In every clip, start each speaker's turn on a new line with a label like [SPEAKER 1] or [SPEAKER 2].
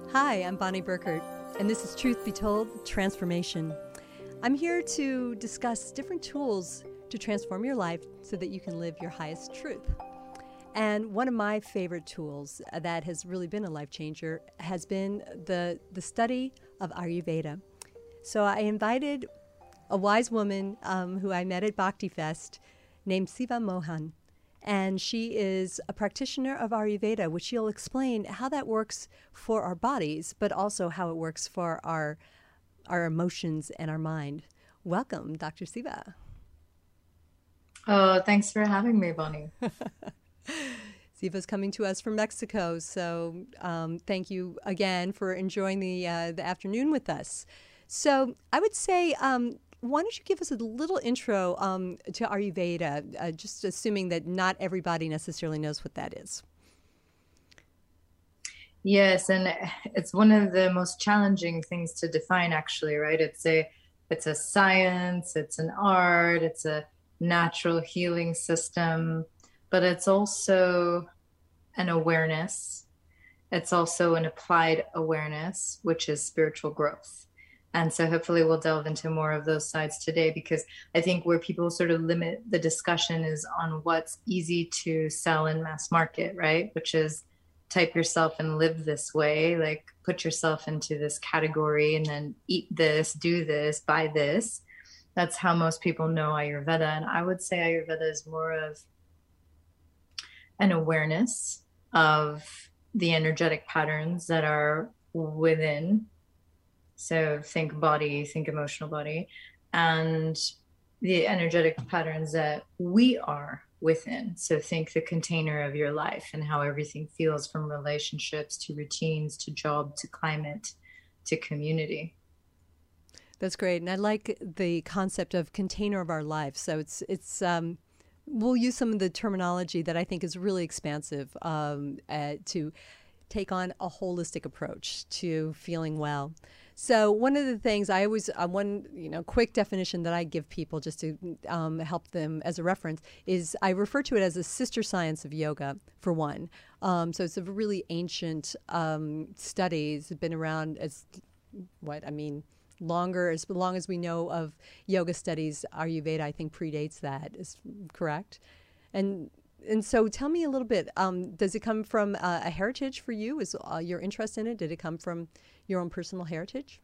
[SPEAKER 1] Hi, I'm Bonnie Burkert, and this is Truth Be Told Transformation. I'm here to discuss different tools to transform your life so that you can live your highest truth. And one of my favorite tools that has really been a life changer has been the study of Ayurveda. So I invited a wise woman who I met at Bhakti Fest named Siva Mohan. And she is a practitioner of Ayurveda, which she'll explain how that works for our bodies, but also how it works for our emotions and our mind. Welcome, Dr. Siva.
[SPEAKER 2] Oh, thanks for having me, Bonnie.
[SPEAKER 1] Siva's coming to us from Mexico, so thank you again for enjoying the afternoon with us. So I would say, why don't you give us a little intro to Ayurveda, just assuming that not everybody necessarily knows what that is.
[SPEAKER 2] Yes, and it's one of the most challenging things to define, actually, right? It's a science, it's an art, it's a natural healing system, but it's also an awareness. It's also an applied awareness, which is spiritual growth. And so hopefully we'll delve into more of those sides today, because I think where people sort of limit the discussion is on what's easy to sell in mass market, right? Which is type yourself and live this way, like put yourself into this category and then eat this, do this, buy this. That's how most people know Ayurveda. And I would say Ayurveda is more of an awareness of the energetic patterns that are within. So think body, think emotional body, and the energetic patterns that we are within. So think the container of your life and how everything feels, from relationships to routines to job to climate to community.
[SPEAKER 1] That's great, and I like the concept of container of our life. So it's we'll use some of the terminology that I think is really expansive to take on a holistic approach to feeling well. So one of the things I always, one quick definition that I give people just to help them as a reference is I refer to it as a sister science of yoga, for one. So it's a really ancient study. It's been around longer, as long as we know of yoga studies. Ayurveda, I think, predates that. Is correct? And so tell me a little bit, does it come from a heritage for you? Is your interest in it, did it come from your own personal heritage?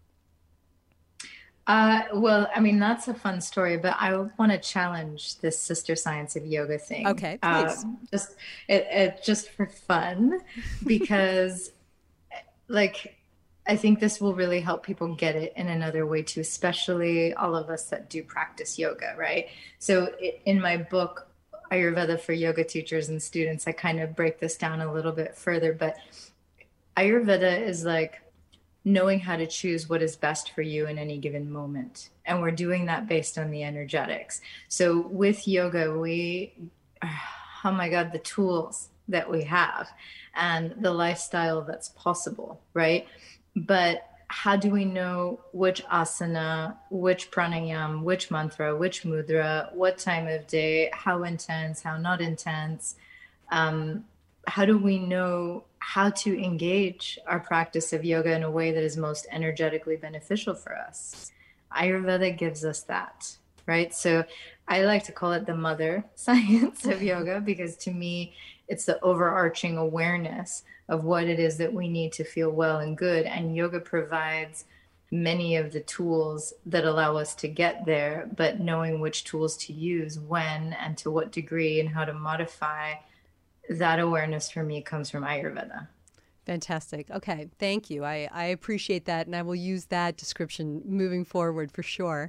[SPEAKER 2] Well, I mean, that's a fun story, but I want to challenge this sister science of yoga thing.
[SPEAKER 1] Okay, please.
[SPEAKER 2] Just for fun, because like I think this will really help people get it in another way too, especially all of us that do practice yoga, right? So in my book, Ayurveda for Yoga Teachers and Students, I kind of break this down a little bit further, but Ayurveda is like knowing how to choose what is best for you in any given moment. And we're doing that based on the energetics. So with yoga, oh my God, the tools that we have and the lifestyle that's possible, right? But how do we know which asana, which pranayam, which mantra, which mudra, what time of day, how intense, how not intense? How do we know how to engage our practice of yoga in a way that is most energetically beneficial for us? Ayurveda gives us that, right? So I like to call it the mother science of yoga, because to me, it's the overarching awareness of what it is that we need to feel well and good. And yoga provides many of the tools that allow us to get there, but knowing which tools to use when and to what degree and how to modify that awareness, for me, comes from Ayurveda.
[SPEAKER 1] Fantastic. Okay, thank you. I appreciate that, and I will use that description moving forward for sure.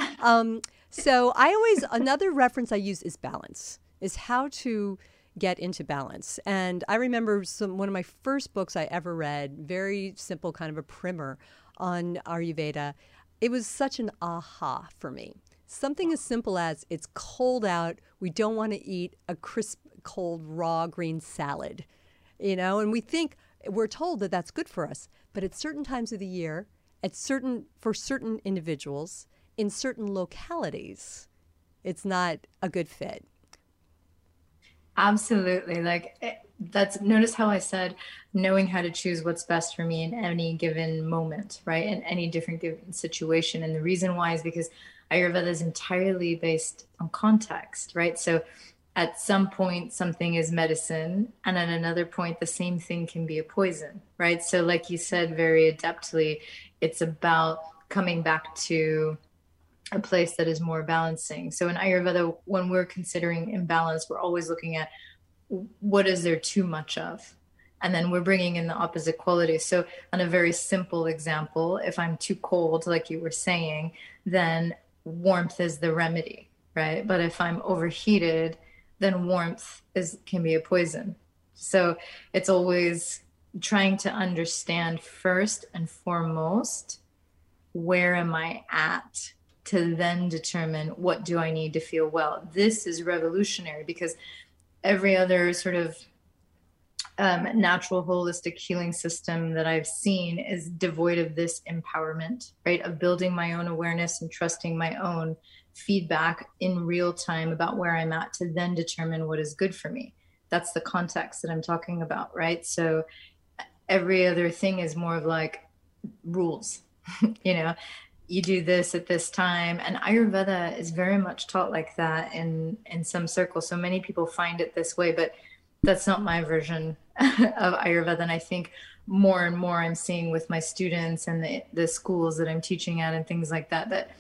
[SPEAKER 1] So another reference I use is balance, is how to get into balance. And I remember one of my first books I ever read, very simple, kind of a primer on Ayurveda. It was such an aha for me. Something as simple as, it's cold out, we don't want to eat a crisp, cold, raw green salad, and we're told that that's good for us, but at certain times of the year, for certain individuals, in certain localities, it's not a good fit.
[SPEAKER 2] Absolutely. Like that's, notice how I said knowing how to choose what's best for me in any given moment, right? In any different given situation. And the reason why is because Ayurveda is entirely based on context, right? So at some point, something is medicine, and at another point, the same thing can be a poison, right? So, like you said very adeptly, it's about coming back to a place that is more balancing. So in Ayurveda, when we're considering imbalance, we're always looking at what is there too much of? And then we're bringing in the opposite quality. So, on a very simple example, if I'm too cold, like you were saying, then warmth is the remedy, right? But if I'm overheated, then warmth is can be a poison. So, it's always trying to understand first and foremost, where am I at, to then determine what do I need to feel well. This is revolutionary because every other sort of natural holistic healing system that I've seen is devoid of this empowerment, right? Of building my own awareness and trusting my own feedback in real time about where I'm at to then determine what is good for me. That's the context that I'm talking about, right? So every other thing is more of like rules, you know, you do this at this time. And Ayurveda is very much taught like that in some circles. So many people find it this way, but that's not my version of Ayurveda. And I think more and more I'm seeing with my students and the schools that I'm teaching at and things like that, that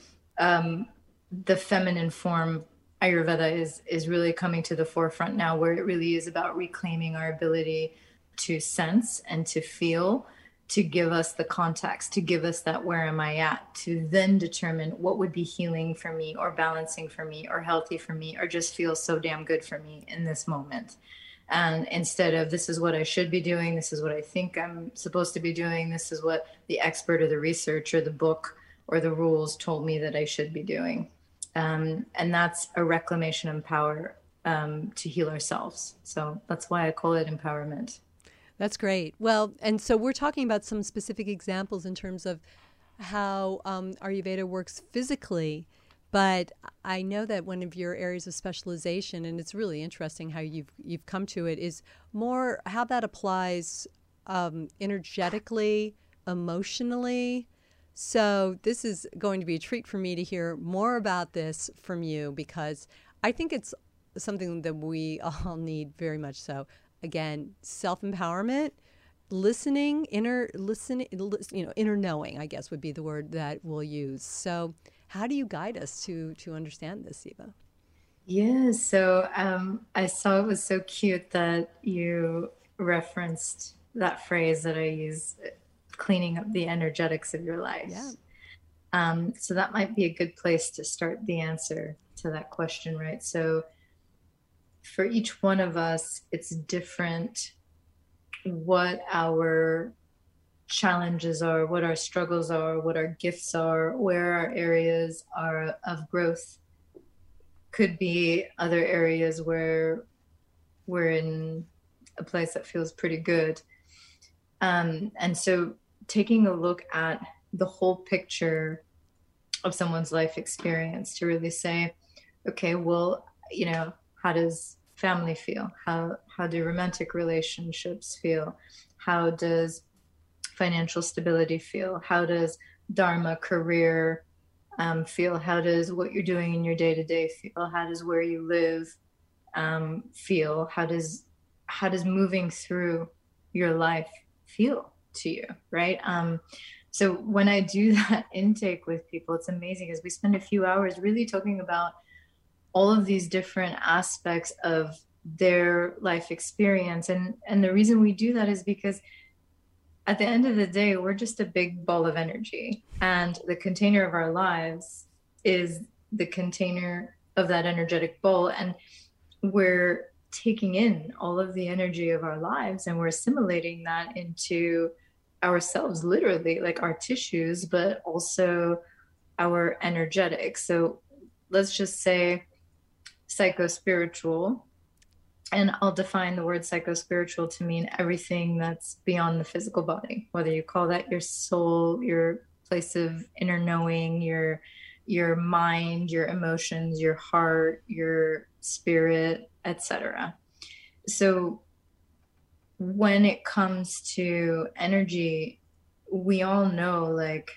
[SPEAKER 2] the feminine form Ayurveda is really coming to the forefront now, where it really is about reclaiming our ability to sense and to feel, to give us the context, to give us that where am I at, to then determine what would be healing for me or balancing for me or healthy for me or just feels so damn good for me in this moment. And instead of this is what I should be doing, this is what I think I'm supposed to be doing, this is what the expert or the research or the book or the rules told me that I should be doing. And that's a reclamation of power to heal ourselves. So that's why I call it empowerment.
[SPEAKER 1] That's great. Well, and so we're talking about some specific examples in terms of how Ayurveda works physically, but I know that one of your areas of specialization, and it's really interesting how you've come to it, is more how that applies energetically, emotionally. So this is going to be a treat for me to hear more about this from you because I think it's something that we all need very much so. Again, self-empowerment, listening, inner knowing, I guess would be the word that we'll use. So how do you guide us to understand this, Eva?
[SPEAKER 2] Yeah, so I saw it was so cute that you referenced that phrase that I use, cleaning up the energetics of your life.
[SPEAKER 1] Yeah.
[SPEAKER 2] So that might be a good place to start the answer to that question, right? So for each one of us, it's different what our challenges are, what our struggles are, what our gifts are, where our areas are of growth. Could be other areas where we're in a place that feels pretty good. And so taking a look at the whole picture of someone's life experience to really say, okay, well, how does family feel? How do romantic relationships feel? How does financial stability feel? How does dharma, career feel? How does what you're doing in your day-to-day feel? How does where you live feel? How does moving through your life feel to you, right? So when I do that intake with people, it's amazing as we spend a few hours really talking about all of these different aspects of their life experience. And the reason we do that is because at the end of the day, we're just a big ball of energy. And the container of our lives is the container of that energetic ball. And we're taking in all of the energy of our lives and we're assimilating that into ourselves, literally, like our tissues, but also our energetics. So let's just say psychospiritual, and I'll define the word psychospiritual to mean everything that's beyond the physical body, whether you call that your soul, your place of inner knowing, your mind, your emotions, your heart, your spirit, etc. So when it comes to energy, we all know, like,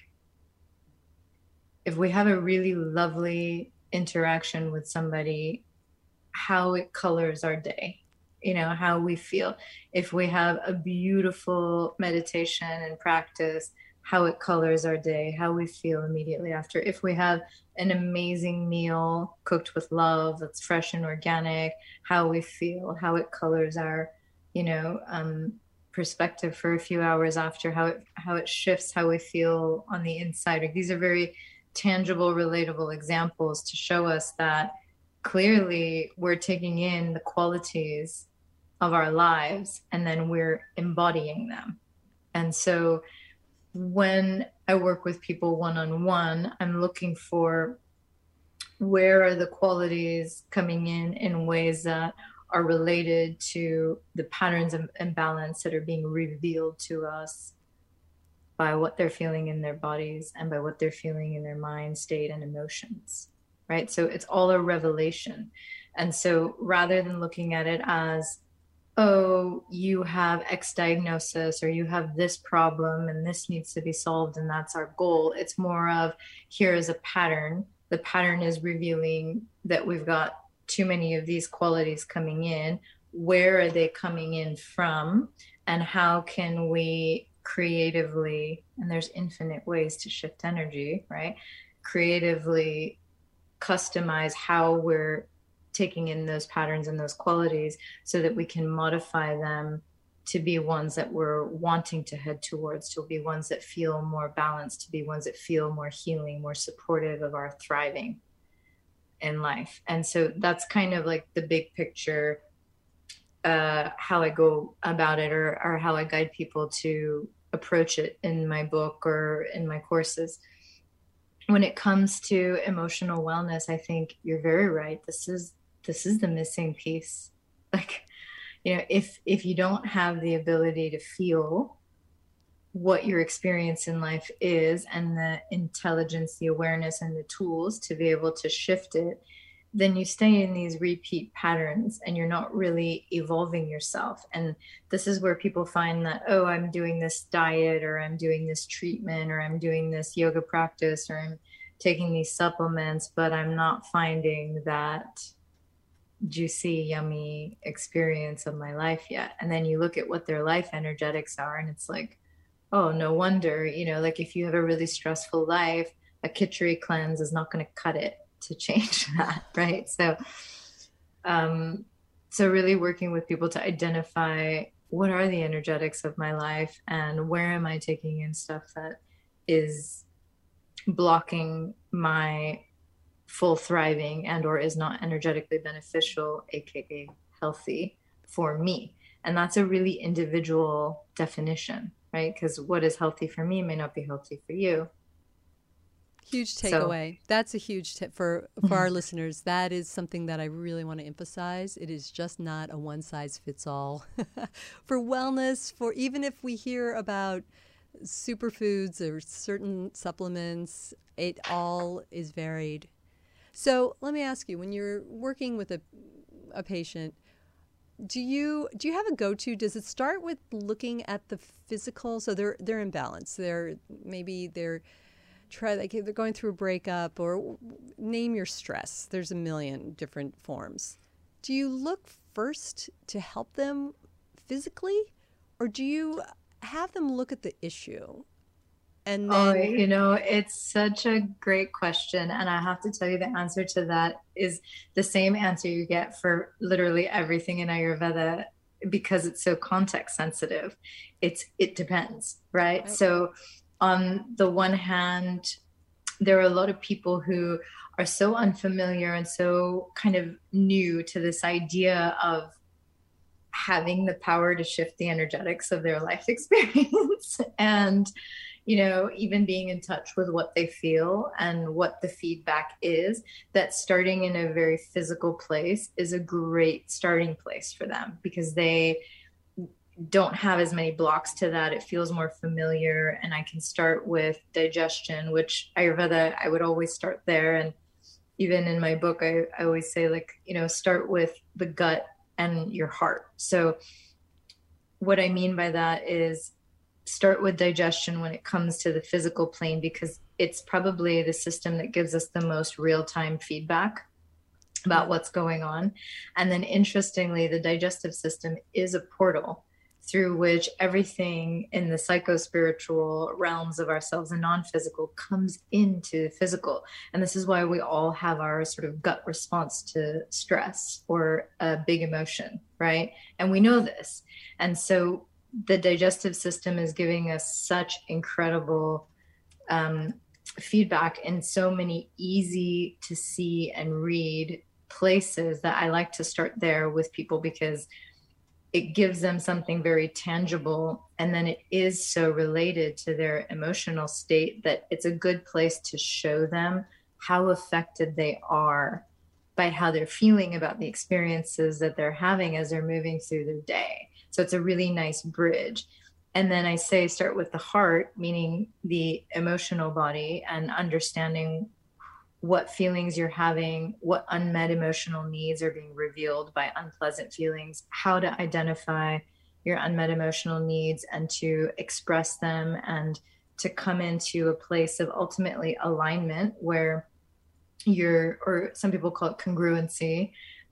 [SPEAKER 2] if we have a really lovely interaction with somebody, how it colors our day, how we feel. If we have a beautiful meditation and practice, how it colors our day, how we feel immediately after. If we have an amazing meal cooked with love that's fresh and organic, how we feel, how it colors our, you know, um, perspective for a few hours after, how it shifts how we feel on the inside. Like, these are very tangible, relatable examples to show us that clearly we're taking in the qualities of our lives and then we're embodying them. And so when I work with people one-on-one, I'm looking for where are the qualities coming in ways that are related to the patterns of imbalance that are being revealed to us by what they're feeling in their bodies and by what they're feeling in their mind state and emotions, right? So it's all a revelation. And so rather than looking at it as, oh, you have X diagnosis or you have this problem and this needs to be solved and that's our goal, it's more of, here is a pattern. The pattern is revealing that we've got too many of these qualities coming in. Where are they coming in from? And how can we creatively, and there's infinite ways to shift energy, right? Creatively customize how we're taking in those patterns and those qualities so that we can modify them to be ones that we're wanting to head towards, to be ones that feel more balanced, to be ones that feel more healing, more supportive of our thriving in life. And so that's kind of like the big picture, how I go about it, or how I guide people to approach it in my book or in my courses. When it comes to emotional wellness, I think you're very right. This is the missing piece. Like, if you don't have the ability to feel what your experience in life is and the intelligence, the awareness, and the tools to be able to shift it, then you stay in these repeat patterns and you're not really evolving yourself. And this is where people find that, oh, I'm doing this diet, or I'm doing this treatment, or I'm doing this yoga practice, or I'm taking these supplements, but I'm not finding that juicy, yummy experience of my life yet. And then you look at what their life energetics are, and it's like, oh, no wonder, like, if you have a really stressful life, a Khichdi cleanse is not going to cut it to change that, right? So really working with people to identify what are the energetics of my life and where am I taking in stuff that is blocking my full thriving and or is not energetically beneficial, aka healthy for me. And that's a really individual definition, right? Because what is healthy for me may not be healthy for you.
[SPEAKER 1] Huge takeaway. That's a huge tip for our listeners. That is something that I really want to emphasize. It is just not a one size fits all for wellness. For even if we hear about superfoods or certain supplements, it all is varied. So let me ask you, when you're working with a patient, do you have a go-to? Does it start with looking at the physical? So they're imbalanced. They're going through a breakup, or name your stress. There's a million different forms. Do you look first to help them physically, or do you have them look at the issue? And then,
[SPEAKER 2] it's such a great question. And I have to tell you, the answer to that is the same answer you get for literally everything in Ayurveda, because it's so context sensitive. It depends, right? So on the one hand, there are a lot of people who are so unfamiliar and so kind of new to this idea of having the power to shift the energetics of their life experience and, even being in touch with what they feel and what the feedback is, that starting in a very physical place is a great starting place for them, because they don't have as many blocks to that. It feels more familiar. And I can start with digestion, which Ayurveda, I would always start there. And even in my book, I always say, like, start with the gut and your heart. So what I mean by that is start with digestion when it comes to the physical plane, because it's probably the system that gives us the most real-time feedback about
[SPEAKER 1] Yeah.
[SPEAKER 2] what's going on. And then interestingly, the digestive system is a portal through which everything in the psycho-spiritual realms of ourselves and non-physical comes into the physical. And this is why we all have our sort of gut response to stress or a big emotion, right? And we know this. And so the digestive system is giving us such incredible feedback in so many easy to see and read places that I like to start there with people, because it gives them something very tangible, and then it is so related to their emotional state that it's a good place to show them how affected they are by how they're feeling about the experiences that they're having as they're moving through their day. So it's a really nice bridge. And then I say start with the heart, meaning the emotional body, and understanding what feelings you're having, what unmet emotional needs are being revealed by unpleasant feelings, how to identify your unmet emotional needs and to express them, and to come into a place of ultimately alignment where you're, or some people call it congruency,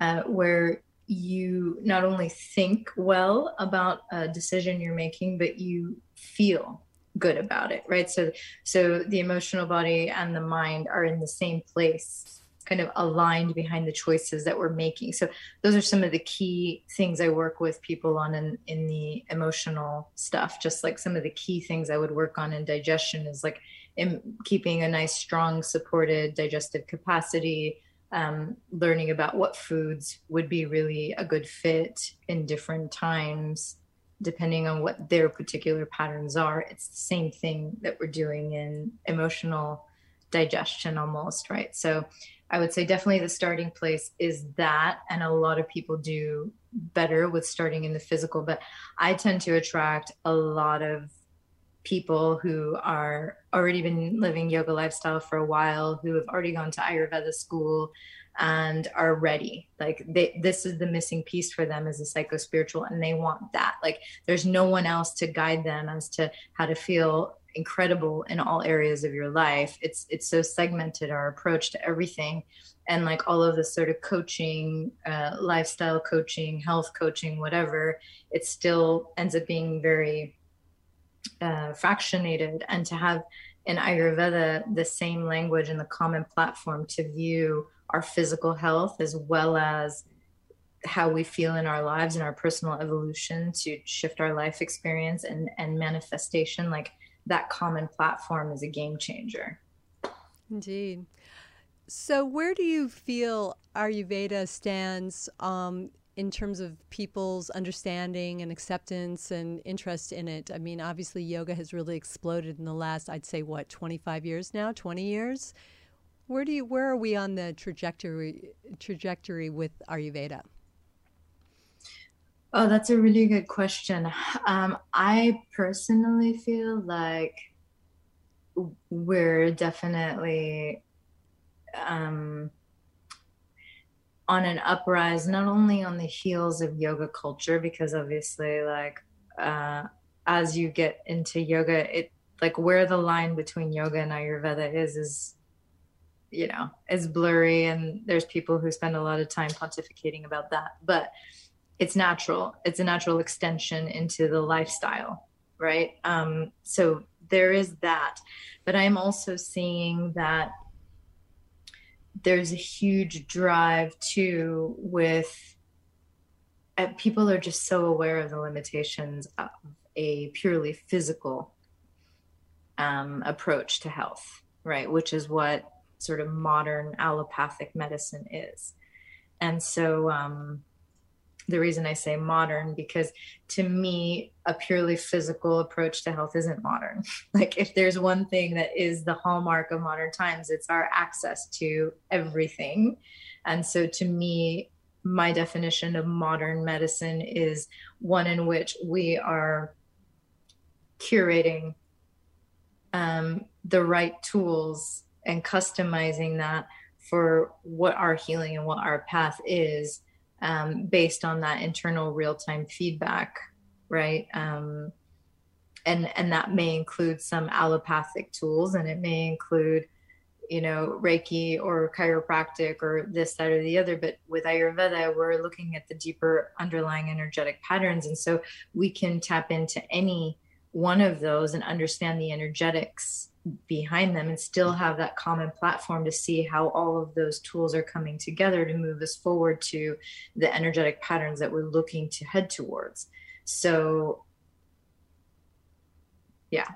[SPEAKER 2] where you not only think well about a decision you're making, but you feel good about it, right? So the emotional body and the mind are in the same place, kind of aligned behind the choices that we're making. So those are some of the key things I work with people on in the emotional stuff. Just like some of the key things I would work on in digestion is like in keeping a nice, strong, supported digestive capacity, learning about what foods would be really a good fit in different times, depending on what their particular patterns are. It's the same thing that we're doing in emotional digestion almost, right? So I would say definitely the starting place is that, and a lot of people do better with starting in the physical, but I tend to attract a lot of people who are already been living yoga lifestyle for a while, who have already gone to Ayurveda school and are ready. Like this is the missing piece for them, as a psycho spiritual, and they want that. Like there's no one else to guide them as to how to feel incredible in all areas of your life. It's so segmented, our approach to everything, and like all of this sort of coaching, lifestyle coaching, health coaching, whatever, it still ends up being very fractionated. And to have in Ayurveda the same language and the common platform to view our physical health as well as how we feel in our lives and our personal evolution to shift our life experience and manifestation, like that common platform is a game changer.
[SPEAKER 1] Indeed. So, where do you feel Ayurveda stands in terms of people's understanding and acceptance and interest in it? I mean, obviously, yoga has really exploded in the last, I'd say, what, 25 years now, 20 years? Where are we on the trajectory with Ayurveda?
[SPEAKER 2] Oh, that's a really good question. I personally feel like we're definitely um, on an uprise, not only on the heels of yoga culture, because obviously, like, as you get into yoga, it like where the line between yoga and Ayurveda is, you know, is blurry, and there's people who spend a lot of time pontificating about that. But it's natural. It's a natural extension into the lifestyle, right? So there is that. But I'm also seeing that there's a huge drive too with people are just so aware of the limitations of a purely physical approach to health, right? Which is what sort of modern allopathic medicine is. And so the reason I say modern, because to me, a purely physical approach to health isn't modern. Like if there's one thing that is the hallmark of modern times, it's our access to everything. And so to me, my definition of modern medicine is one in which we are curating the right tools and customizing that for what our healing and what our path is, based on that internal real-time feedback right? And that may include some allopathic tools, and it may include, Reiki or chiropractic or this, that, or the other. But with Ayurveda, we're looking at the deeper underlying energetic patterns. And so we can tap into any one of those and understand the energetics behind them and still have that common platform to see how all of those tools are coming together to move us forward to the energetic patterns that we're looking to head towards. So, yeah.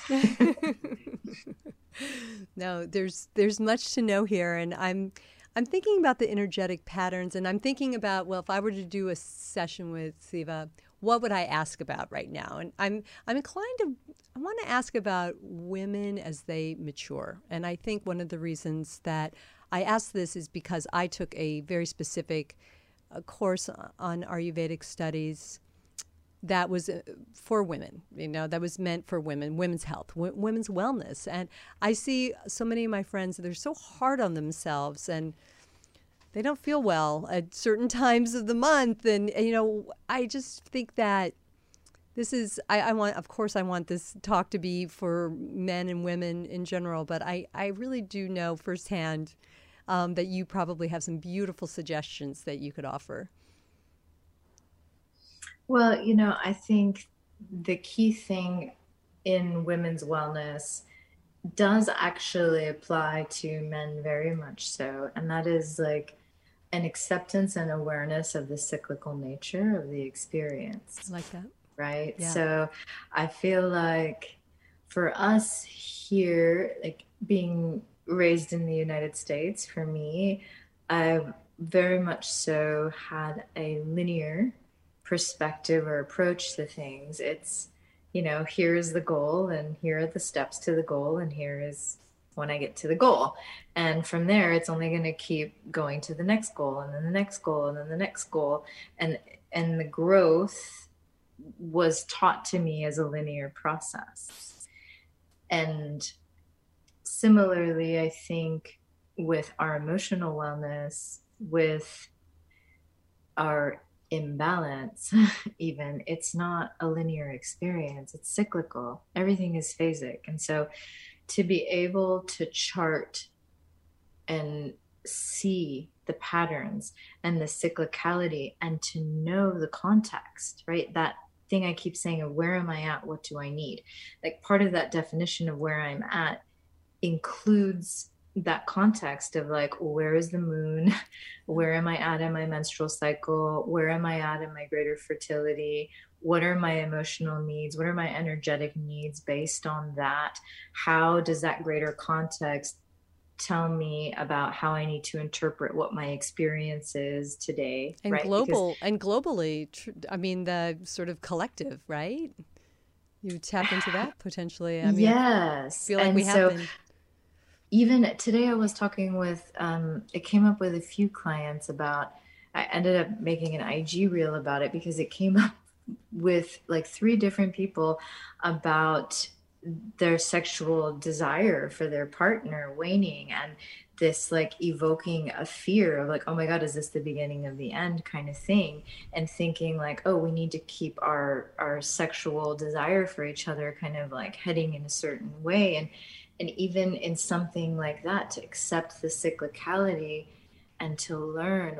[SPEAKER 1] No, there's much to know here, and I'm thinking about the energetic patterns, and I'm thinking about, well, if I were to do a session with Siva, what would I ask about right now? And I'm inclined to I want to ask about women as they mature, and I think one of the reasons that I ask this is because I took a very specific course on Ayurvedic studies that was for women, that was meant for women, women's health, women's wellness. And I see so many of my friends, they're so hard on themselves and they don't feel well at certain times of the month. And I just think that this is, I want, of course, I want this talk to be for men and women in general, but I really do know firsthand that you probably have some beautiful suggestions that you could offer.
[SPEAKER 2] Well, I think the key thing in women's wellness does actually apply to men very much so. And that is like an acceptance and awareness of the cyclical nature of the experience,
[SPEAKER 1] I like that.
[SPEAKER 2] right?
[SPEAKER 1] Yeah.
[SPEAKER 2] So I feel like for us here, like being raised in the United States, for me, I've very much so had a linear perspective or approach to things. It's, here is the goal, and here are the steps to the goal, and here is when I get to the goal. And from there, it's only going to keep going to the next goal, and then the next goal, and then the next goal. And the growth was taught to me as a linear process. And similarly, I think with our emotional wellness, with our imbalance, even, it's not a linear experience, it's cyclical. Everything is phasic. And so to be able to chart and see the patterns and the cyclicality and to know the context, right? That thing I keep saying of where am I at? What do I need? Like part of that definition of where I'm at includes that context of like, where is the moon? Where am I at in my menstrual cycle? Where am I at in my greater fertility? What are my emotional needs? What are my energetic needs based on that? How does that greater context tell me about how I need to interpret what my experience is today,
[SPEAKER 1] And
[SPEAKER 2] right? Because
[SPEAKER 1] globally, I mean, the sort of collective, right? You tap into that potentially. I mean, I
[SPEAKER 2] yes.
[SPEAKER 1] feel like
[SPEAKER 2] And
[SPEAKER 1] we have
[SPEAKER 2] so
[SPEAKER 1] been.
[SPEAKER 2] even today I was talking with, it came up with a few clients about, I ended up making an IG reel about it because it came up with like 3 different people about their sexual desire for their partner waning, and this like evoking a fear of like, oh my God, is this the beginning of the end kind of thing? And thinking like, oh, we need to keep our sexual desire for each other kind of like heading in a certain way. And even in something like that, to accept the cyclicality and to learn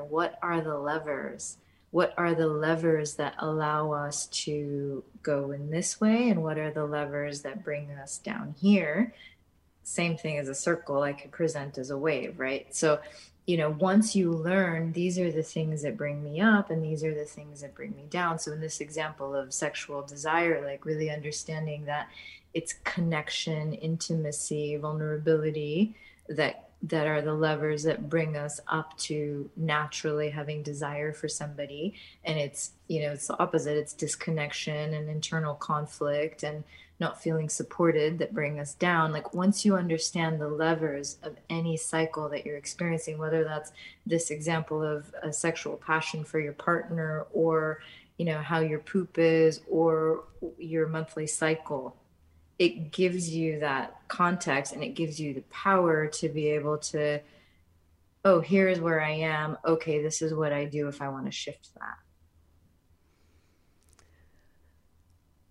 [SPEAKER 2] what are the levers that allow us to go in this way, and what are the levers that bring us down here. Same thing as a circle, I could present as a wave, right? So once you learn these are the things that bring me up and these are the things that bring me down. So in this example of sexual desire, like really understanding that it's connection, intimacy, vulnerability that are the levers that bring us up to naturally having desire for somebody. And it's the opposite. It's disconnection and internal conflict and not feeling supported that bring us down. Like once you understand the levers of any cycle that you're experiencing, whether that's this example of a sexual passion for your partner, or how your poop is, or your monthly cycle, it gives you that context and it gives you the power to be able to, oh, here's where I am. Okay, this is what I do if I want to shift that.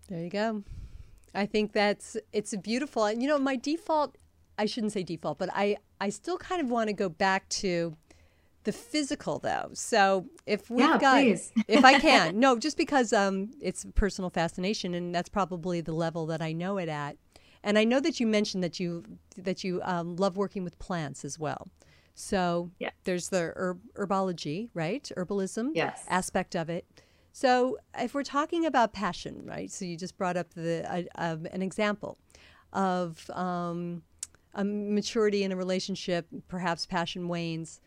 [SPEAKER 1] There you go. I think it's a beautiful, and my default, I shouldn't say default, but I still kind of want to go back to the physical though. So if we've
[SPEAKER 2] Yeah,
[SPEAKER 1] got,
[SPEAKER 2] please.
[SPEAKER 1] if I can, no, just because it's personal fascination, and that's probably the level that I know it at. And I know that you mentioned that you love working with plants as well. So
[SPEAKER 2] Yeah.
[SPEAKER 1] there's the herbology, right? Herbalism
[SPEAKER 2] Yes.
[SPEAKER 1] aspect of it. So if we're talking about passion, right? So you just brought up an example of a maturity in a relationship, perhaps passion wanes.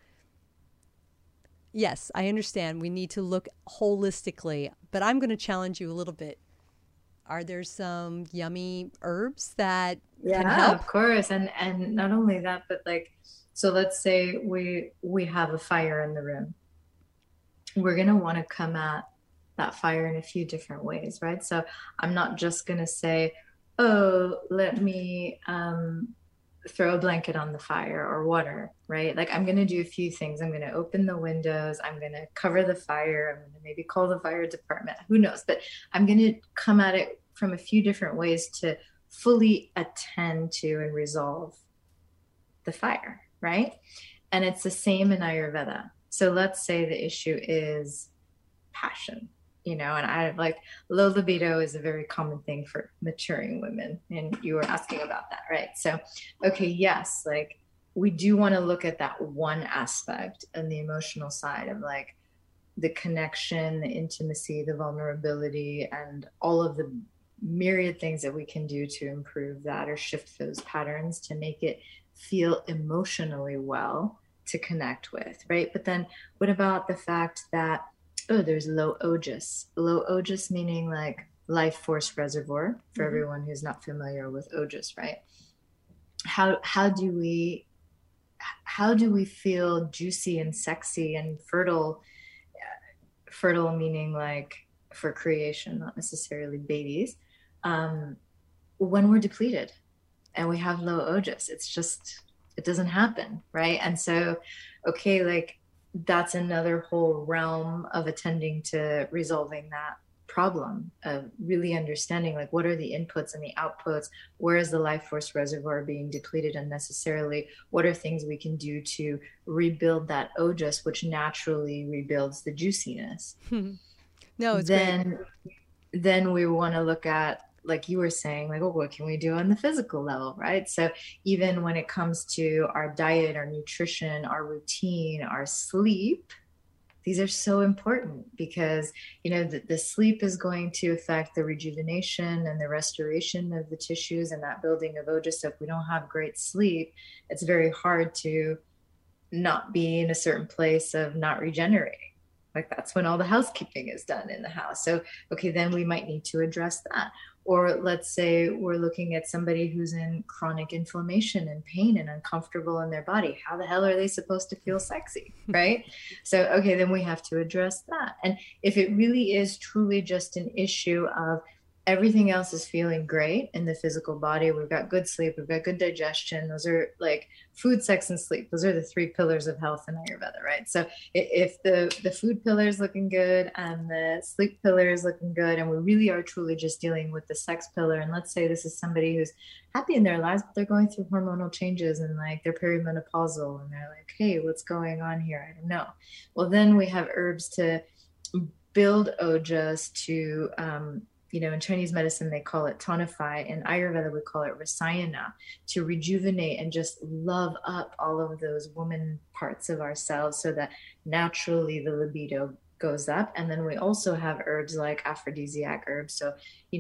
[SPEAKER 1] Yes, I understand. We need to look holistically, but I'm going to challenge you a little bit. Are there some yummy herbs that can
[SPEAKER 2] Yeah,
[SPEAKER 1] help?
[SPEAKER 2] of course. And not only that, but like, so let's say we have a fire in the room. We're gonna want to come at that fire in a few different ways, right? So I'm not just gonna say, oh, let me throw a blanket on the fire or water, right? Like I'm gonna do a few things. I'm gonna open the windows, I'm gonna cover the fire, I'm gonna maybe call the fire department, who knows? But I'm gonna come at it from a few different ways to fully attend to and resolve the fire, right? And it's the same in Ayurveda. So let's say the issue is passion, and I like low libido is a very common thing for maturing women. And you were asking about that, right? So, okay, yes, like we do want to look at that one aspect and the emotional side of like the connection, the intimacy, the vulnerability, and all of the myriad things that we can do to improve that or shift those patterns to make it feel emotionally well to connect with, right? But then what about the fact that, oh, there's low ojas? Low ojas meaning like life force reservoir for everyone who's not familiar with ojas, right? How do we feel juicy and sexy and fertile? Fertile meaning like for creation, not necessarily babies. When we're depleted and we have low ojas, it doesn't happen, right? And so, okay, like that's another whole realm of attending to resolving that problem of really understanding like what are the inputs and the outputs, where is the life force reservoir being depleted unnecessarily, what are things we can do to rebuild that ojas, which naturally rebuilds the juiciness.
[SPEAKER 1] No, it's great.
[SPEAKER 2] Then we want to look at, like you were saying, like, oh, what can we do on the physical level, right? So even when it comes to our diet, our nutrition, our routine, our sleep, these are so important because, the sleep is going to affect the rejuvenation and the restoration of the tissues and that building of ojas. So if we don't have great sleep, it's very hard to not be in a certain place of not regenerating. Like that's when all the housekeeping is done in the house. So, okay, then we might need to address that. Or let's say we're looking at somebody who's in chronic inflammation and pain and uncomfortable in their body. How the hell are they supposed to feel sexy, right? So, okay, then we have to address that. And if it really is truly just an issue of everything else is feeling great in the physical body, we've got good sleep, we've got good digestion, those are like food, sex, and sleep, those are the three pillars of health in Ayurveda, right? So if the food pillar is looking good and the sleep pillar is looking good, and we really are truly just dealing with the sex pillar, and let's say this is somebody who's happy in their lives but they're going through hormonal changes and like they're perimenopausal and they're like, hey, what's going on here? I don't know. Well, then we have herbs to build ojas to in Chinese medicine, they call it tonify. In Ayurveda, we call it rasayana, to rejuvenate and just love up all of those woman parts of ourselves so that naturally the libido goes up. And then we also have herbs like aphrodisiac herbs. So,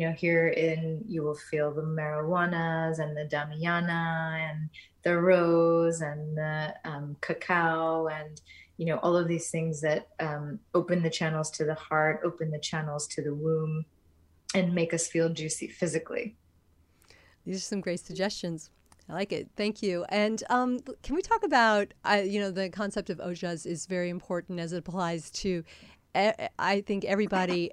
[SPEAKER 2] you will feel the marijuanas and the damiana and the rose and the cacao and, all of these things that open the channels to the heart, open the channels to the womb, and make us feel juicy physically.
[SPEAKER 1] These are some great suggestions. I like it. Thank you. And can we talk about, the concept of ojas is very important as it applies to, I think, everybody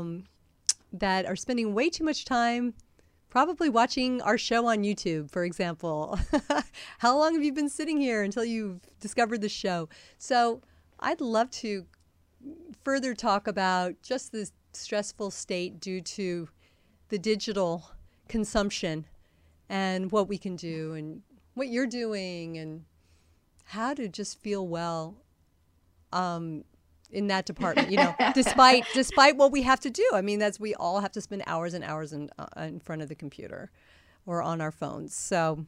[SPEAKER 1] that are spending way too much time probably watching our show on YouTube, for example. How long have you been sitting here until you've discovered the show? So I'd love to further talk about just this stressful state due to the digital consumption and what we can do and what you're doing and how to just feel well in that department, despite what we have to do. I mean, we all have to spend hours and hours in front of the computer or on our phones. So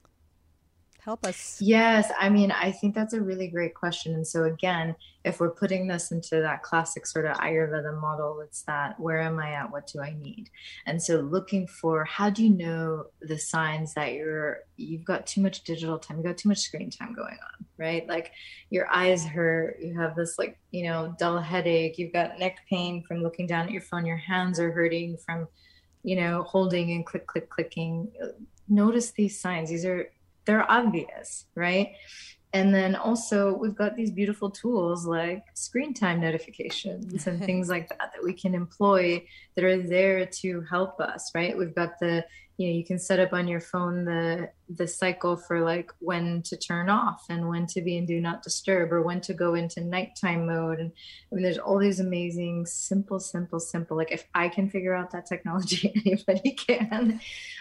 [SPEAKER 1] help us.
[SPEAKER 2] Yes, I mean, I think that's a really great question. And so again, if we're putting this into that classic sort of Ayurveda model, it's that, where am I at? What do I need? And so looking for, how do you know the signs that you've got too much digital time, you've got too much screen time going on, right? Like your eyes hurt, you have this dull headache, you've got neck pain from looking down at your phone, your hands are hurting from, holding and clicking. Notice these signs. They're obvious, right? And then also we've got these beautiful tools like screen time notifications and things like that we can employ that are there to help us, right? We've got you can set up on your phone the cycle for like when to turn off and when to be in do not disturb or when to go into nighttime mode. And I mean, there's all these amazing, simple, like if I can figure out that technology, anybody can,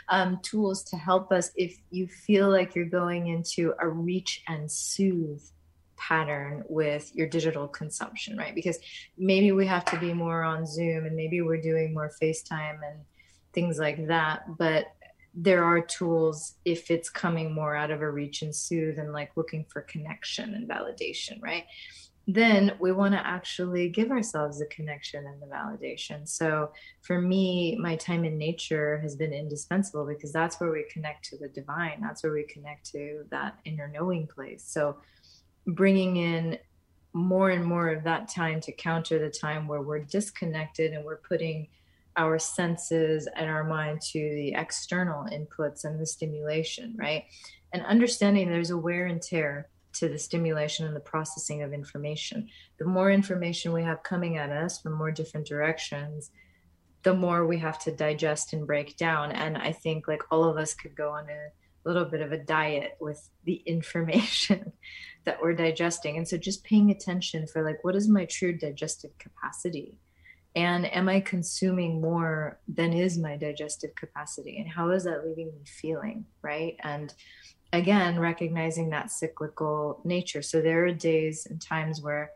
[SPEAKER 2] tools to help us if you feel like you're going into a reach and soothe pattern with your digital consumption, right? Because maybe we have to be more on Zoom and maybe we're doing more FaceTime and things like that. But there are tools if it's coming more out of a reach and soothe and like looking for connection and validation, right? Then we want to actually give ourselves the connection and the validation. So for me, my time in nature has been indispensable because that's where we connect to the divine. That's where we connect to that inner knowing place. So bringing in more and more of that time to counter the time where we're disconnected and we're putting our senses and our mind to the external inputs and the stimulation, right? And understanding there's a wear and tear to the stimulation and the processing of information. The more information we have coming at us from more different directions, the more we have to digest and break down. And I think like all of us could go on a little bit of a diet with the information that we're digesting. And so just paying attention for like, what is my true digestive capacity? And am I consuming more than is my digestive capacity? And how is that leaving me feeling, right? And again, recognizing that cyclical nature. So there are days and times where,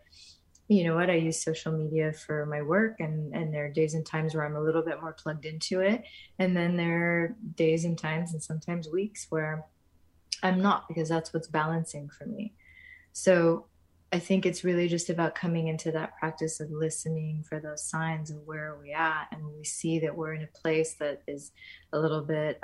[SPEAKER 2] I use social media for my work and there are days and times where I'm a little bit more plugged into it. And then there are days and times and sometimes weeks where I'm not, because that's what's balancing for me. So I think it's really just about coming into that practice of listening for those signs of where are we at. And when we see that we're in a place that is a little bit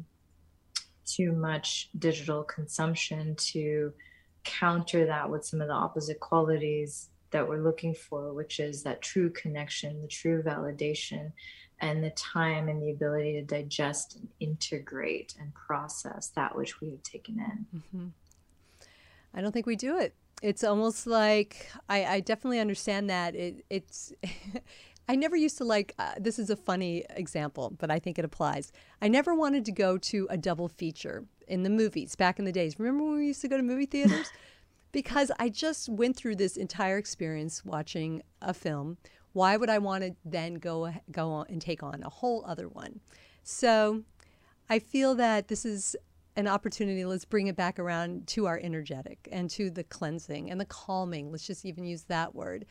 [SPEAKER 2] too much digital consumption, to counter that with some of the opposite qualities that we're looking for, which is that true connection, the true validation, and the time and the ability to digest and integrate and process that which we have taken in.
[SPEAKER 1] Mm-hmm. I don't think we do it. It's almost like, I definitely understand that. It's I never used to this is a funny example, but I think it applies. I never wanted to go to a double feature in the movies back in the days. Remember when we used to go to movie theaters? Because I just went through this entire experience watching a film. Why would I want to then go on and take on a whole other one? So I feel that this is an opportunity. Let's bring it back around to our energetic and to the cleansing and the calming. Let's just even use that word.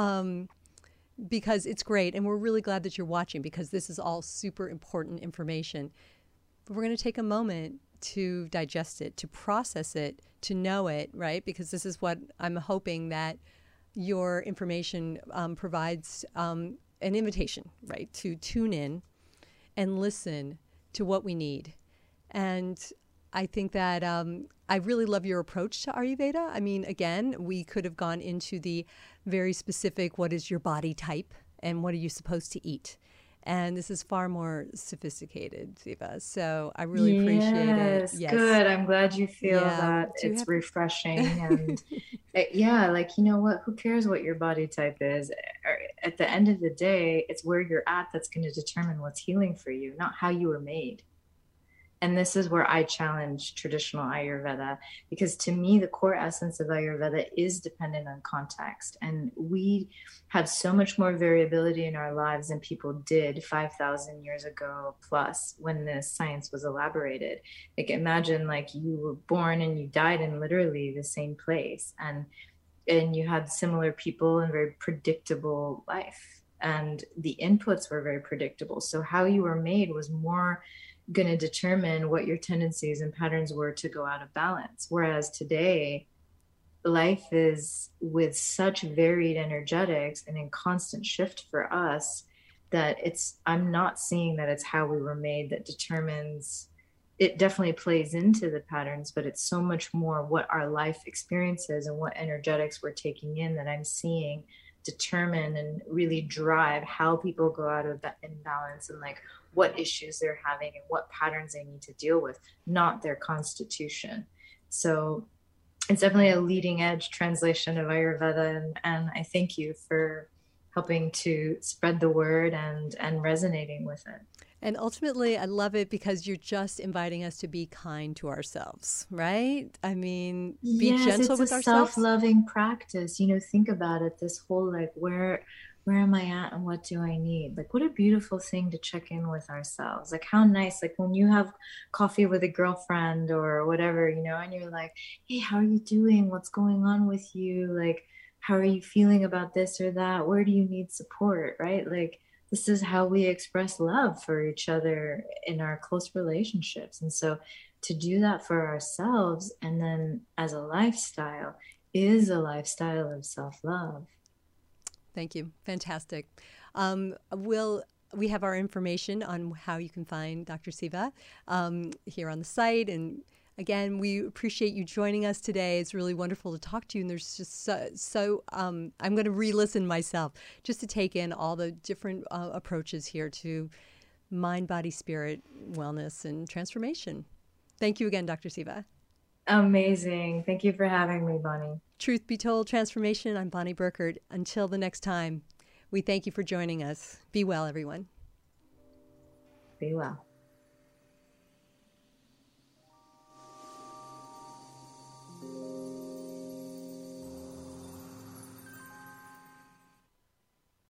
[SPEAKER 1] Because it's great. And we're really glad that you're watching because this is all super important information. But we're going to take a moment to digest it, to process it, to know it, right? Because this is what I'm hoping that your information provides an invitation, right? To tune in and listen to what we need. And I think that I really love your approach to Ayurveda. I mean, again, we could have gone into the very specific, what is your body type and what are you supposed to eat? And this is far more sophisticated, Ziva. So I really appreciate it.
[SPEAKER 2] Yes, good. I'm glad you feel that it's refreshing. And you know what? Who cares what your body type is? At the end of the day, it's where you're at that's going to determine what's healing for you, not how you were made. And this is where I challenge traditional Ayurveda, because to me, the core essence of Ayurveda is dependent on context. And we have so much more variability in our lives than people did 5,000 years ago plus, when this science was elaborated. Like, imagine like you were born and you died in literally the same place. And you had similar people and very predictable life. And the inputs were very predictable. So how you were made was more going to determine what your tendencies and patterns were to go out of balance. Whereas today, life is with such varied energetics and in constant shift for us that I'm not seeing that it's how we were made that determines. It definitely plays into the patterns, but it's so much more what our life experiences and what energetics we're taking in that I'm seeing determine and really drive how people go out of that imbalance, and like what issues they're having and what patterns they need to deal with, not their constitution. So it's definitely a leading edge translation of Ayurveda, and I thank you for helping to spread the word and resonating with it.
[SPEAKER 1] And ultimately, I love it because you're just inviting us to be kind to ourselves, right? I mean, be
[SPEAKER 2] Yes,
[SPEAKER 1] gentle
[SPEAKER 2] it's a
[SPEAKER 1] with ourselves.
[SPEAKER 2] self-loving practice. Think about it, this whole like where am I at and what do I need? Like, what a beautiful thing to check in with ourselves. Like, how nice, like when you have coffee with a girlfriend or whatever, and you're like, hey, how are you doing? What's going on with you? Like, how are you feeling about this or that? Where do you need support, right? Like, this is how we express love for each other in our close relationships. And so to do that for ourselves and then as a lifestyle is a lifestyle of self-love.
[SPEAKER 1] Thank you. Fantastic. We have our information on how you can find Dr. Siva here on the site. And again, we appreciate you joining us today. It's really wonderful to talk to you. And there's just I'm going to re-listen myself just to take in all the different approaches here to mind, body, spirit, wellness, and transformation. Thank you again, Dr. Siva.
[SPEAKER 2] Amazing. Thank you for having me, Bonnie.
[SPEAKER 1] Truth Be Told Transformation. I'm Bonnie Burkert. Until the next time, we thank you for joining us. Be well, everyone.
[SPEAKER 2] Be well.